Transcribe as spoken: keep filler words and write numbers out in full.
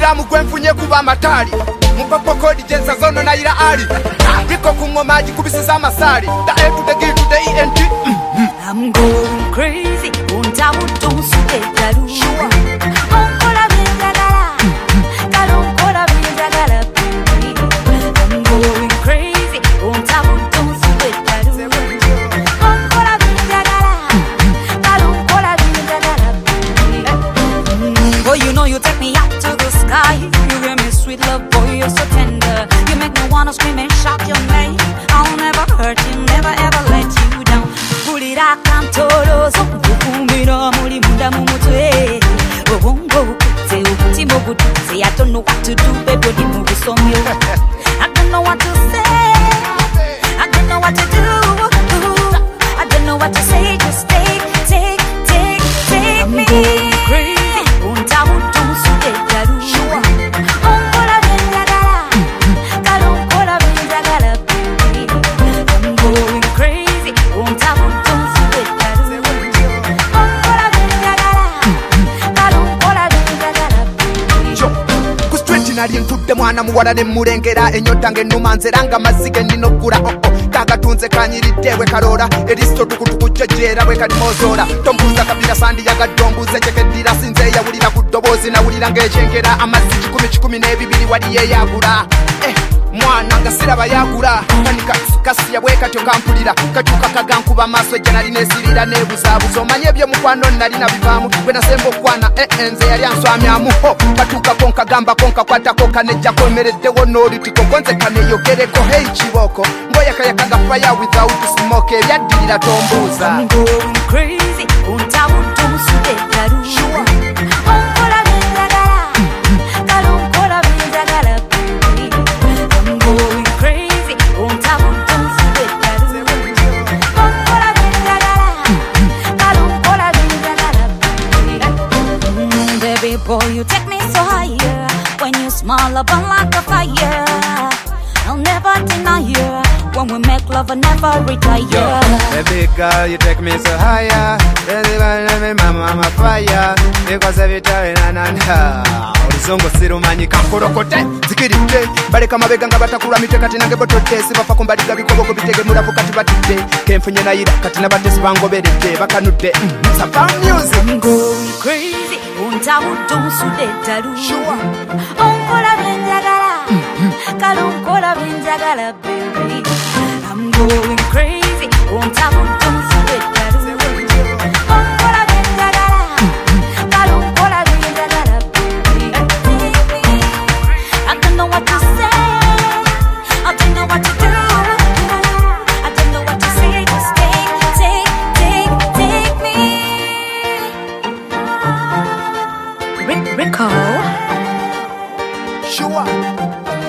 Siramu gwenfunye kuba amatali Mupapa kodi jensa zono na ila ali Riko kungomaji kubisiza masali The A to the G to the E N T I'm going crazy Unta utu suke galu Sure Onkola binjagala Kalonkola binjagala I'm going crazy Unta utu suke galu Onkola binjagala Kalonkola binjagala Boy, you know you take me up to the sky. You give me sweet love, boy, you're so tender. You make me wanna scream and shout your name. I'll never hurt you, never ever let you down. Pulira kantorozo, ukumira muri munda mumutwe. Obongo ukute, ukutimbo gutute. I don't know what to do, baby, odi mugu somyo. I don't know what to say. I don't know what to do. I don't know what to say. Just take, take, take, take me. I'm going crazy. Unta utu suke galu Onkola binjagala Kalonkola binjagala I'm going crazy Unta utu suke galu Onkola binjagala Kalonkola binjagala Yo, ku street nali ntudde mwana muwala ne mulengera enyota ng'ennuma nzeranga mazige ninogula oh oh kagatunze kanyiridde bwe kaloola eristo tukutukujjejjeera bwe kali mozola tombuuza kabira sandi yagadde ombuuze njekeddira sinze yawulira ku ddoboozi nawulira ng'ekyengera amazzi kikumi kikumi n'ebibiri wali yeeyagula eh mwana nga siraba yagula kanika kasiya bwe katyo kampulira kakyuka kagankuba maaso ejja nali neesirira neebuzaabuza omanye ebyomukwano nali nabivaamu bwe nasemba okwana ee nze yali answamyamu ho katuukako nkagambako nkakwatako kanejjako emereddewo n'olutiko nze kaneeyogereko hei kibooko ngoyakayaka ga fire without smoke ebyaddirira tombuuza I'm going crazy Unta utu suke galu Onkola binjagala Kalonkola binjagala I'm going crazy Unta utu suke galu Onkola binjagala Kalonkola binjagala Baby boy, you take me so higher When you smile up on like a fire I'll never deny you When we make love, I never retire. Yo, baby girl, you take me so higher. Really wanna me mama, I'm a fire. Because every time I nanda Oluzongo sirumanyi kankorokote zikiridde baleka mabega nga batakula mitwe kati nange botodde sibafa ku mbaliga bikoboko bitege mulavu kati batidde kenfunye nayira kati nabatesi bangoberedde bakanudde Sapa music. I'm going crazy Unta utu suke galu Onkola binjagala Kalonkola binjagala baby I'm going crazy Unta utu suke galu Onkola binjagala Kalonkola binjagala baby I don't know what to say I don't know what to do I don't know what to say Just take, take, take, take me Rick, Rico Sure